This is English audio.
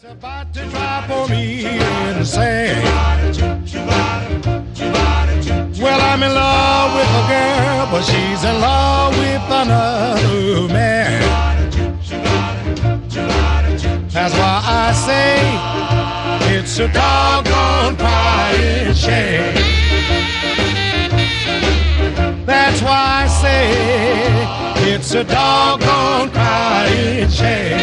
It's about to drop on me and say, well, I'm in love with a girl, but she's in love with another man. That's why I say it's a doggone crying shame. That's why I say it's a doggone crying shame.